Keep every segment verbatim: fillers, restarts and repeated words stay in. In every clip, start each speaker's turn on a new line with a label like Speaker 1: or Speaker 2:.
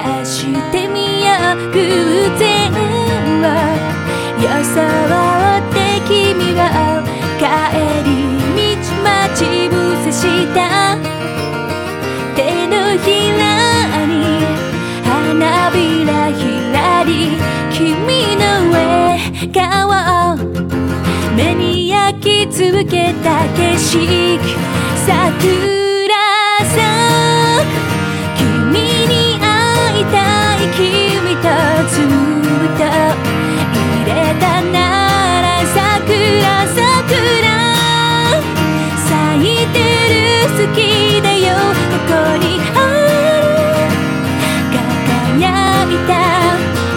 Speaker 1: 探してみよう。偶然は装って君は帰り道待ち伏せした。手のひらに花びらひらり、君の笑顔目に焼き続けた景色。桜咲く君に会いたい。君とずっと入れたなら桜桜咲いてる好きだよ。ここにある輝いた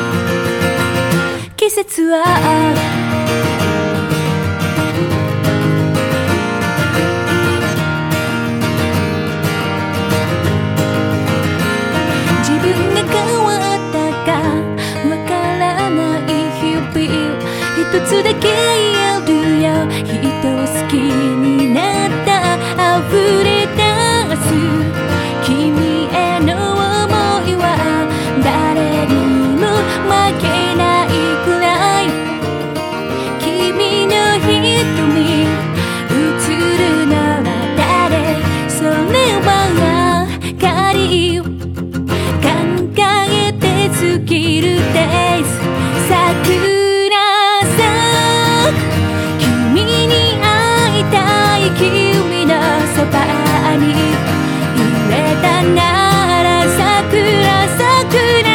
Speaker 1: 季節は一つだけ言えるよ。人を好きになった溢れ出す君への想いは誰にも負けないくらい。君の瞳映るのは誰？それは明かり考えて尽きる Days。 桜君のそばに入れたなら桜桜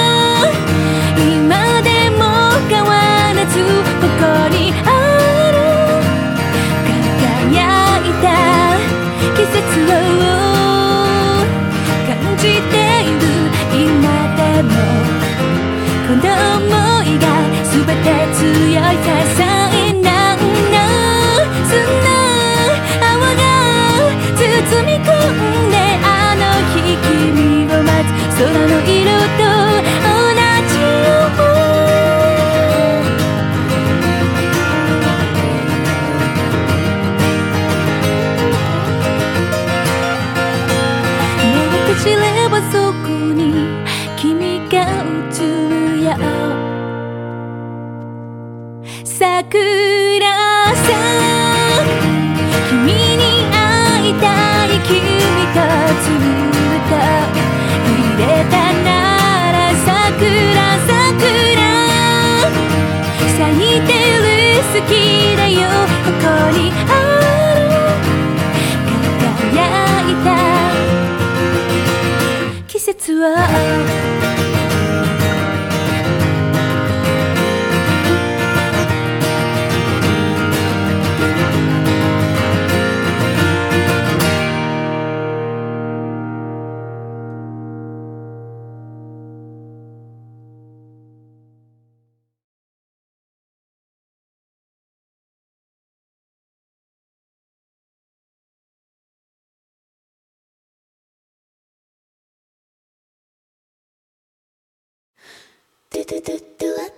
Speaker 1: 今でも変わらずここにある輝いた季節を感じている。今でもこの想いが全て強い支えなんだ。そんな包み込んであの日君を待つ空の色と同じよ。目を閉じればそこに君が映るよ。桜咲く君に会いたい。君とずっと入れたなら桜桜咲いてる好きだよ。ここにある輝いた季節はトゥトゥトゥトゥ